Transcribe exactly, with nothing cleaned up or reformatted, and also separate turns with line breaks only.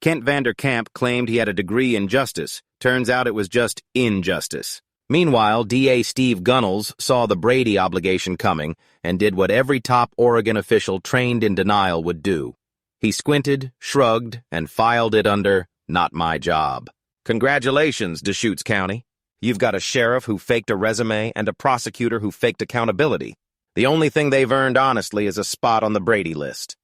Kent Vanderkamp claimed he had a degree in justice. Turns out it was just injustice. Meanwhile, D A Steve Gunnels saw the Brady obligation coming and did what every top Oregon official trained in denial would do. He squinted, shrugged, and filed it under, "Not my job." Congratulations, Deschutes County. You've got a sheriff who faked a resume and a prosecutor who faked accountability. The only thing they've earned honestly is a spot on the Brady list.